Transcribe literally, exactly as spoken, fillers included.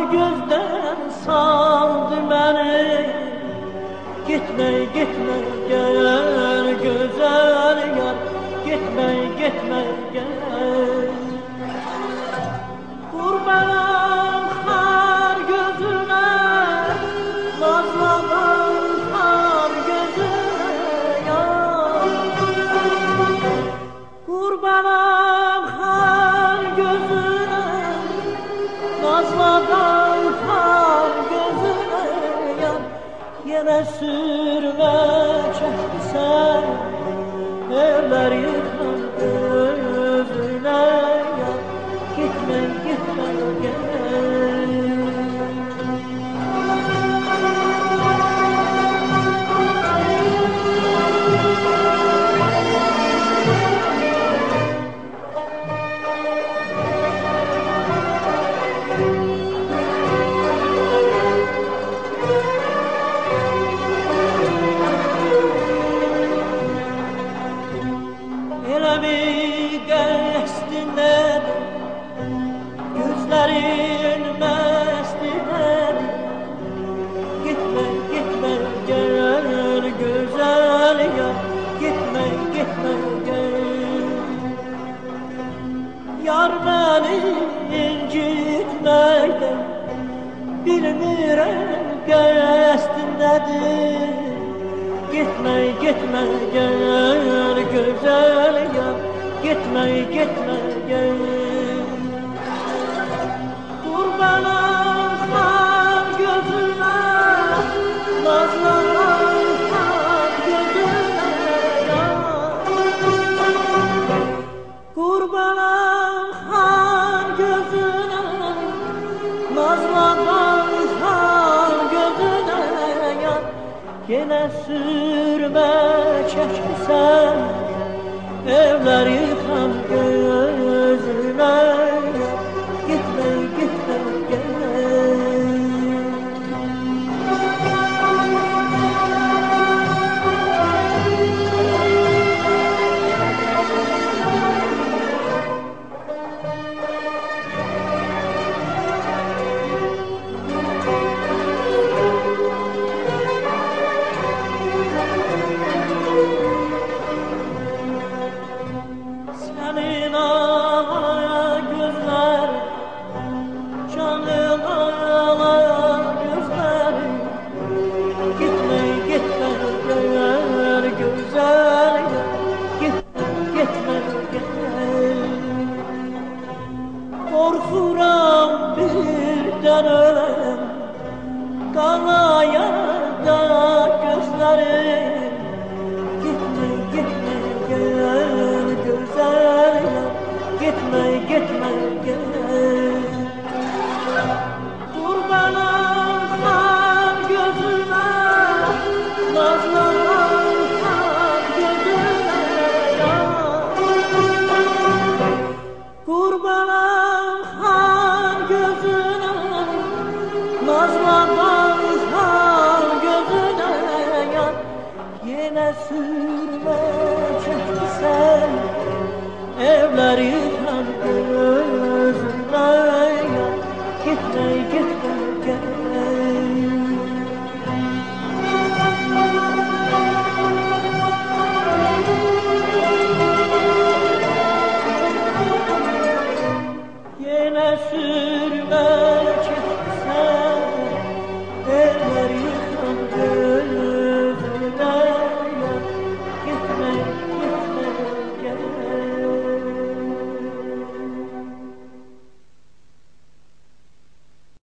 gözden saldı beni. Gitme gitme gel güzel yar, gitme gitme gel. Kurbanım kar gözüne, nazlanan kar gözüne yar. Kurbanım kar gözüne, nazlanan kar gözüne yar. Yine sürme çeksen, evler yıkan gözüne yar. Gitme gitme gel. Hele bir geçtiğinde gözlerin mestinden, gitme gitme gel güzel yar, gitme gitme gel. Yar beni incitmekten bilmirem geçtin nedir. Gitme gitme gel güzel yar, gitme gitme gel. Kurbanım kar gözüne, nazlanan kar gözüne yar. Kurbanım kar gözüne, nazlanan kar gözüne yar. Yine sürme çeksen, evler yıkan gözüne yar. Gitme gitme gel. Senin ağlayan gözler, canım ağlayan gözler. Gitme gitme gel güzel yar, gitme gitme gel. Korkuram birden ölem, kalaya da gözlerim. Gitme gitme gel güzel yar, gitme gitme gel. Kurbanım kar gözüne, nazlanan kar gözüne yar. Kurbanım kar gözüne, nazlanan kar gözüne yar. Yine sürme çeksen, evler yıkan gözüne yar. Gitme gitme gel. Yine sürme